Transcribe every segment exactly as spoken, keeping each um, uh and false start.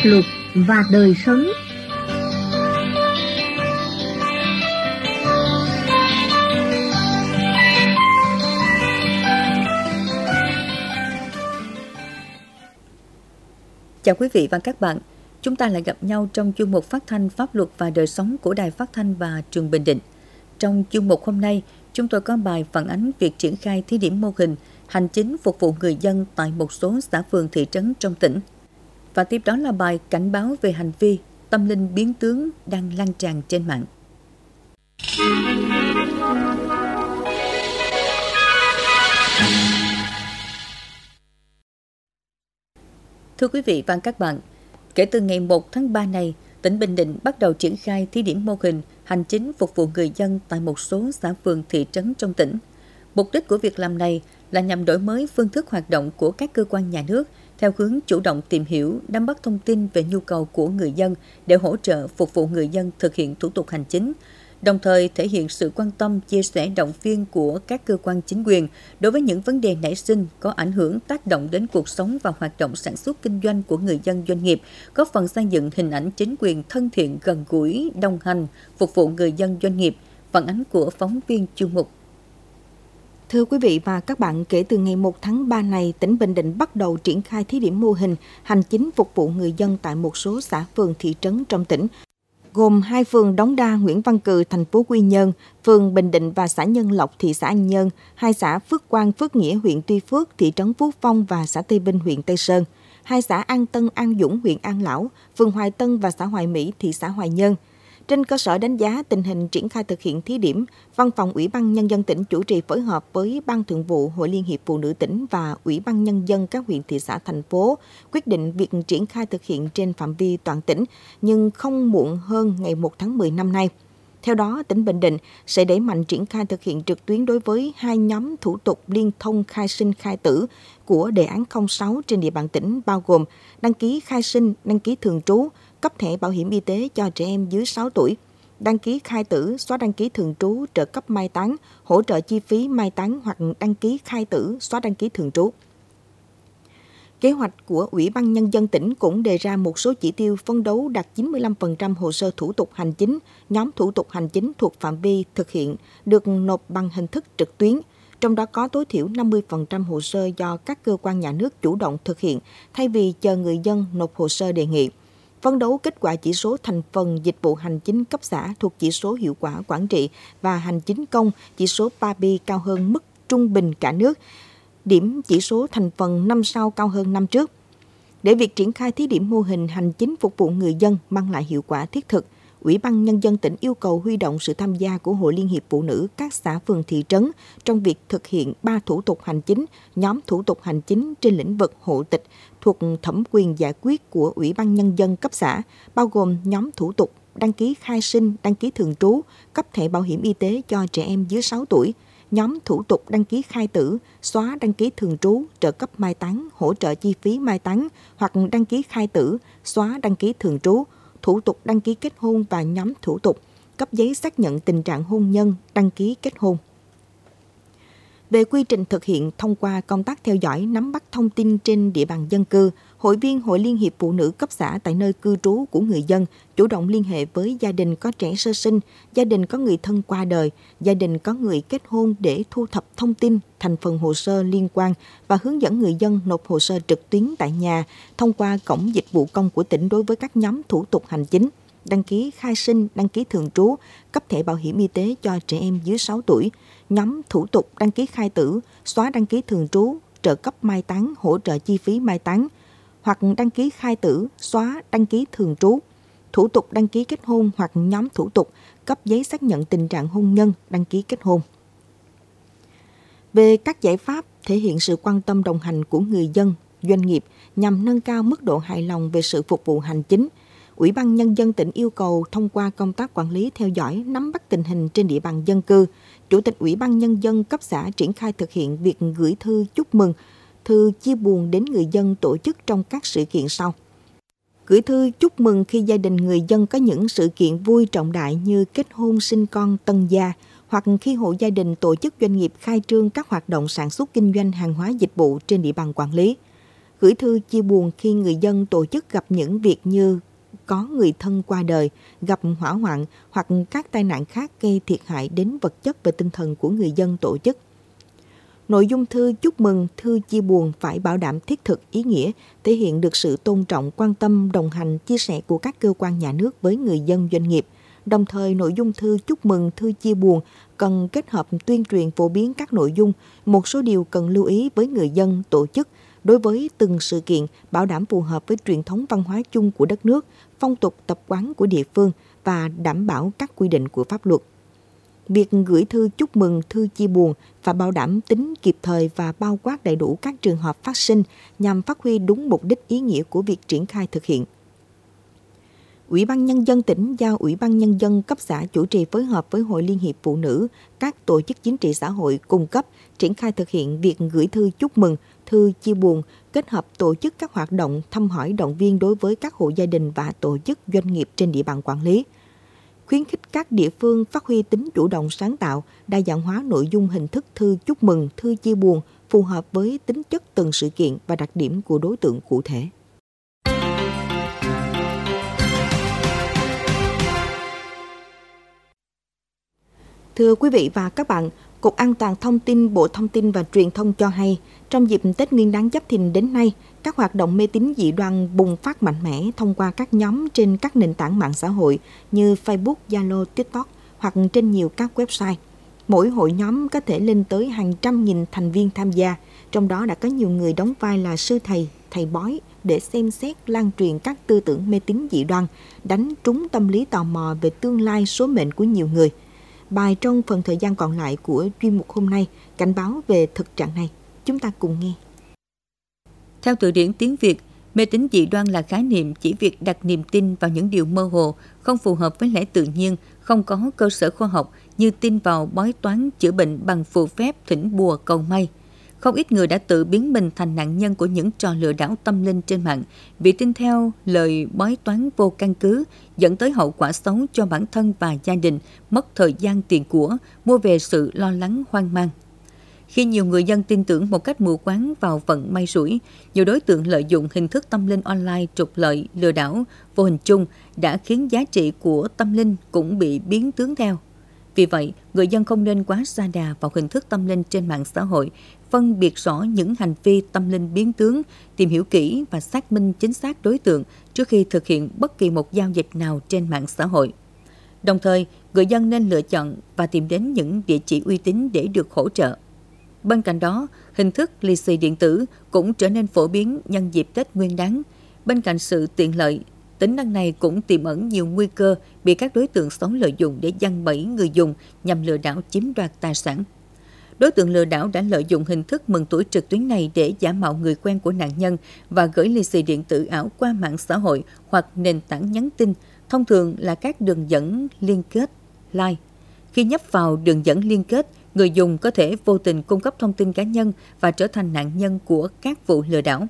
luật và đời sống. Chào quý vị và các bạn, chúng ta lại gặp nhau trong chuyên mục phát thanh pháp luật và đời sống của Đài Phát thanh và Truyền Bình Định. Trong chuyên mục hôm nay, chúng tôi có bài phản ánh việc triển khai thí điểm mô hình hành chính phục vụ người dân tại một số xã phường thị trấn trong tỉnh. Và tiếp đó là bài cảnh báo về hành vi tâm linh biến tướng đang lan tràn trên mạng. Thưa quý vị và các bạn, kể từ ngày một tháng ba này, tỉnh Bình Định bắt đầu triển khai thí điểm mô hình hành chính phục vụ người dân tại một số xã phường thị trấn trong tỉnh. Mục đích của việc làm này là nhằm đổi mới phương thức hoạt động của các cơ quan nhà nước theo hướng chủ động tìm hiểu, nắm bắt thông tin về nhu cầu của người dân để hỗ trợ phục vụ người dân thực hiện thủ tục hành chính, đồng thời thể hiện sự quan tâm, chia sẻ, động viên của các cơ quan chính quyền đối với những vấn đề nảy sinh có ảnh hưởng tác động đến cuộc sống và hoạt động sản xuất kinh doanh của người dân doanh nghiệp, góp phần xây dựng hình ảnh chính quyền thân thiện, gần gũi, đồng hành, phục vụ người dân doanh nghiệp. Phản ánh của phóng viên chuyên mục. Thưa quý vị và các bạn, kể từ ngày một tháng ba này, tỉnh Bình Định bắt đầu triển khai thí điểm mô hình hành chính phục vụ người dân tại một số xã phường thị trấn trong tỉnh, gồm hai phường Đống Đa, Nguyễn Văn Cừ, thành phố Quy Nhơn, phường Bình Định và xã Nhân Lộc, thị xã An Nhơn, hai xã Phước Quang, Phước Nghĩa, huyện Tuy Phước, thị trấn Phú Phong và xã Tây Binh, huyện Tây Sơn, hai xã An Tân, An Dũng, huyện An Lão, phường Hoài Tân và xã Hoài Mỹ, thị xã Hoài Nhơn. Trên cơ sở đánh giá tình hình triển khai thực hiện thí điểm, Văn phòng Ủy ban Nhân dân tỉnh chủ trì phối hợp với Ban Thường vụ Hội Liên hiệp Phụ nữ tỉnh và Ủy ban Nhân dân các huyện, thị xã, thành phố quyết định việc triển khai thực hiện trên phạm vi toàn tỉnh, nhưng không muộn hơn ngày một tháng mười năm nay. Theo đó, tỉnh Bình Định sẽ đẩy mạnh triển khai thực hiện trực tuyến đối với hai nhóm thủ tục liên thông khai sinh khai tử của đề án không sáu trên địa bàn tỉnh, bao gồm đăng ký khai sinh, đăng ký thường trú, cấp thẻ bảo hiểm y tế cho trẻ em dưới sáu tuổi, đăng ký khai tử, xóa đăng ký thường trú, trợ cấp mai táng, hỗ trợ chi phí mai táng hoặc đăng ký khai tử, xóa đăng ký thường trú. Kế hoạch của Ủy ban Nhân dân tỉnh cũng đề ra một số chỉ tiêu phấn đấu đạt chín mươi lăm phần trăm hồ sơ thủ tục hành chính, nhóm thủ tục hành chính thuộc phạm vi thực hiện được nộp bằng hình thức trực tuyến, trong đó có tối thiểu năm mươi phần trăm hồ sơ do các cơ quan nhà nước chủ động thực hiện thay vì chờ người dân nộp hồ sơ đề nghị. Phấn đấu kết quả chỉ số thành phần dịch vụ hành chính cấp xã thuộc chỉ số hiệu quả quản trị và hành chính công, chỉ số pê a bê i cao hơn mức trung bình cả nước, điểm chỉ số thành phần năm sao cao hơn năm trước. Để việc triển khai thí điểm mô hình hành chính phục vụ người dân mang lại hiệu quả thiết thực, Ủy ban Nhân dân tỉnh yêu cầu huy động sự tham gia của Hội Liên hiệp Phụ nữ các xã phường thị trấn trong việc thực hiện ba thủ tục hành chính, nhóm thủ tục hành chính trên lĩnh vực hộ tịch thuộc thẩm quyền giải quyết của Ủy ban Nhân dân cấp xã, bao gồm nhóm thủ tục đăng ký khai sinh, đăng ký thường trú, cấp thẻ bảo hiểm y tế cho trẻ em dưới sáu tuổi, nhóm thủ tục đăng ký khai tử, xóa đăng ký thường trú, trợ cấp mai táng, hỗ trợ chi phí mai táng hoặc đăng ký khai tử, xóa đăng ký thường trú, thủ tục đăng ký kết hôn và nhóm thủ tục cấp giấy xác nhận tình trạng hôn nhân, đăng ký kết hôn. Về quy trình thực hiện thông qua công tác theo dõi, nắm bắt thông tin trên địa bàn dân cư, hội viên Hội Liên hiệp Phụ nữ cấp xã tại nơi cư trú của người dân chủ động liên hệ với gia đình có trẻ sơ sinh, gia đình có người thân qua đời, gia đình có người kết hôn để thu thập thông tin, thành phần hồ sơ liên quan và hướng dẫn người dân nộp hồ sơ trực tuyến tại nhà thông qua cổng dịch vụ công của tỉnh đối với các nhóm thủ tục hành chính, đăng ký khai sinh, đăng ký thường trú, cấp thẻ bảo hiểm y tế cho trẻ em dưới sáu tuổi, nhóm thủ tục đăng ký khai tử, xóa đăng ký thường trú, trợ cấp mai táng, hỗ trợ chi phí mai táng, hoặc đăng ký khai tử, xóa đăng ký thường trú, thủ tục đăng ký kết hôn hoặc nhóm thủ tục cấp giấy xác nhận tình trạng hôn nhân, đăng ký kết hôn. Về các giải pháp thể hiện sự quan tâm đồng hành của người dân, doanh nghiệp nhằm nâng cao mức độ hài lòng về sự phục vụ hành chính, Ủy ban Nhân dân tỉnh yêu cầu thông qua công tác quản lý theo dõi, nắm bắt tình hình trên địa bàn dân cư, Chủ tịch Ủy ban Nhân dân cấp xã triển khai thực hiện việc gửi thư chúc mừng, thư chia buồn đến người dân tổ chức trong các sự kiện sau. Gửi thư chúc mừng khi gia đình người dân có những sự kiện vui trọng đại như kết hôn, sinh con, tân gia, hoặc khi hộ gia đình tổ chức doanh nghiệp khai trương các hoạt động sản xuất kinh doanh hàng hóa dịch vụ trên địa bàn quản lý. gửi thư chia buồn khi người dân tổ chức gặp những việc như có người thân qua đời, gặp hỏa hoạn hoặc các tai nạn khác gây thiệt hại đến vật chất và tinh thần của người dân tổ chức. Nội dung thư chúc mừng, thư chia buồn phải bảo đảm thiết thực, ý nghĩa, thể hiện được sự tôn trọng, quan tâm, đồng hành, chia sẻ của các cơ quan nhà nước với người dân doanh nghiệp. Đồng thời, nội dung thư chúc mừng, thư chia buồn cần kết hợp tuyên truyền phổ biến các nội dung, một số điều cần lưu ý với người dân, tổ chức, đối với từng sự kiện, bảo đảm phù hợp với truyền thống văn hóa chung của đất nước, phong tục tập quán của địa phương và đảm bảo các quy định của pháp luật. Việc gửi thư chúc mừng, thư chia buồn phải bảo đảm tính kịp thời và bao quát đầy đủ các trường hợp phát sinh nhằm phát huy đúng mục đích ý nghĩa của việc triển khai thực hiện. Ủy ban Nhân dân tỉnh giao Ủy ban Nhân dân cấp xã chủ trì phối hợp với Hội Liên hiệp Phụ nữ, các tổ chức chính trị xã hội cung cấp, triển khai thực hiện việc gửi thư chúc mừng, thư chia buồn, kết hợp tổ chức các hoạt động thăm hỏi động viên đối với các hộ gia đình và tổ chức doanh nghiệp trên địa bàn quản lý. Khuyến khích các địa phương phát huy tính chủ động sáng tạo, đa dạng hóa nội dung hình thức thư chúc mừng, thư chia buồn phù hợp với tính chất từng sự kiện và đặc điểm của đối tượng cụ thể. Thưa quý vị và các bạn, Cục An toàn Thông tin Bộ Thông tin và Truyền thông cho hay, trong dịp Tết Nguyên đán Giáp Thìn đến nay, các hoạt động mê tín dị đoan bùng phát mạnh mẽ thông qua các nhóm trên các nền tảng mạng xã hội như Facebook, Zalo, TikTok hoặc trên nhiều các website. Mỗi hội nhóm có thể lên tới hàng trăm nghìn thành viên tham gia, trong đó đã có nhiều người đóng vai là sư thầy, thầy bói để xem xét lan truyền các tư tưởng mê tín dị đoan, đánh trúng tâm lý tò mò về tương lai số mệnh của nhiều người. Bài trong phần thời gian còn lại của chuyên mục hôm nay cảnh báo về thực trạng này. Chúng ta cùng nghe. Theo từ điển tiếng Việt, mê tín dị đoan là khái niệm chỉ việc đặt niềm tin vào những điều mơ hồ, không phù hợp với lẽ tự nhiên, không có cơ sở khoa học như tin vào bói toán chữa bệnh bằng phù phép, thỉnh bùa cầu may. Không ít người đã tự biến mình thành nạn nhân của những trò lừa đảo tâm linh trên mạng vì tin theo lời bói toán vô căn cứ, dẫn tới hậu quả xấu cho bản thân và gia đình, mất thời gian tiền của, mua về sự lo lắng hoang mang. Khi nhiều người dân tin tưởng một cách mù quáng vào vận may rủi, nhiều đối tượng lợi dụng hình thức tâm linh online trục lợi, lừa đảo, vô hình chung đã khiến giá trị của tâm linh cũng bị biến tướng theo. Vì vậy, người dân không nên quá sa đà vào hình thức tâm linh trên mạng xã hội, phân biệt rõ những hành vi tâm linh biến tướng, tìm hiểu kỹ và xác minh chính xác đối tượng trước khi thực hiện bất kỳ một giao dịch nào trên mạng xã hội. Đồng thời, người dân nên lựa chọn và tìm đến những địa chỉ uy tín để được hỗ trợ. Bên cạnh đó, hình thức lì xì điện tử cũng trở nên phổ biến nhân dịp Tết Nguyên đán. Bên cạnh sự tiện lợi, tính năng này cũng tiềm ẩn nhiều nguy cơ bị các đối tượng xấu lợi dụng để giăng bẫy người dùng nhằm lừa đảo chiếm đoạt tài sản. Đối tượng lừa đảo đã lợi dụng hình thức mừng tuổi trực tuyến này để giả mạo người quen của nạn nhân và gửi lì xì điện tử ảo qua mạng xã hội hoặc nền tảng nhắn tin, thông thường là các đường dẫn liên kết, like. Khi nhấp vào đường dẫn liên kết, người dùng có thể vô tình cung cấp thông tin cá nhân và trở thành nạn nhân của các vụ lừa đảo.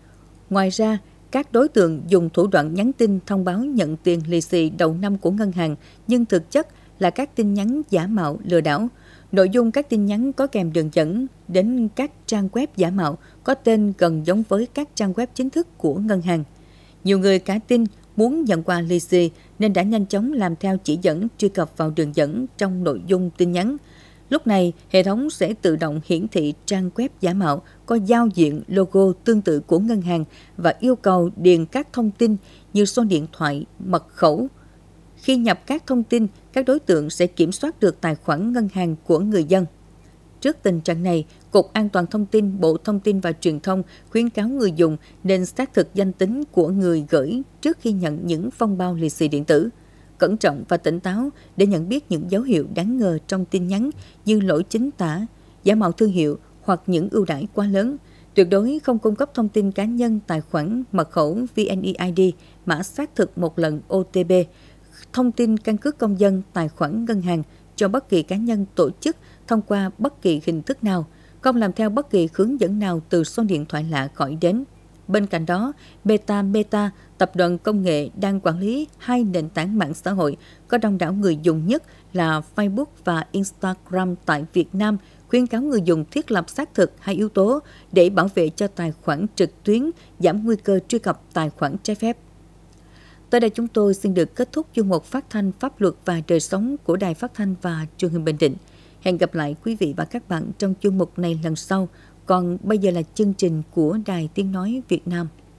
Ngoài ra, các đối tượng dùng thủ đoạn nhắn tin thông báo nhận tiền lì xì đầu năm của ngân hàng, nhưng thực chất là các tin nhắn giả mạo lừa đảo. Nội dung các tin nhắn có kèm đường dẫn đến các trang web giả mạo có tên gần giống với các trang web chính thức của ngân hàng. Nhiều người cá tin muốn nhận quà lì xì nên đã nhanh chóng làm theo chỉ dẫn truy cập vào đường dẫn trong nội dung tin nhắn. Lúc này, hệ thống sẽ tự động hiển thị trang web giả mạo có giao diện logo tương tự của ngân hàng và yêu cầu điền các thông tin như số điện thoại, mật khẩu. Khi nhập các thông tin, các đối tượng sẽ kiểm soát được tài khoản ngân hàng của người dân. Trước tình trạng này, Cục An toàn Thông tin Bộ Thông tin và Truyền thông khuyến cáo người dùng nên xác thực danh tính của người gửi trước khi nhận những phong bao lì xì điện tử. Cẩn trọng và tỉnh táo để nhận biết những dấu hiệu đáng ngờ trong tin nhắn như lỗi chính tả, giả mạo thương hiệu hoặc những ưu đãi quá lớn. Tuyệt đối không cung cấp thông tin cá nhân, tài khoản, mật khẩu, vê en e i đê, mã xác thực một lần ô tê pê, thông tin căn cước công dân, tài khoản ngân hàng cho bất kỳ cá nhân, tổ chức thông qua bất kỳ hình thức nào, không làm theo bất kỳ hướng dẫn nào từ số điện thoại lạ gọi đến. Bên cạnh đó, Meta Meta, tập đoàn công nghệ đang quản lý hai nền tảng mạng xã hội có đông đảo người dùng nhất là Facebook và Instagram tại Việt Nam, khuyến cáo người dùng thiết lập xác thực hai yếu tố để bảo vệ cho tài khoản trực tuyến, giảm nguy cơ truy cập tài khoản trái phép. Tới đây chúng tôi xin được kết thúc chuyên mục phát thanh pháp luật và đời sống của Đài Phát thanh và Truyền hình Bình Định. Hẹn gặp lại quý vị và các bạn trong chuyên mục này lần sau. Còn bây giờ là chương trình của Đài Tiếng Nói Việt Nam.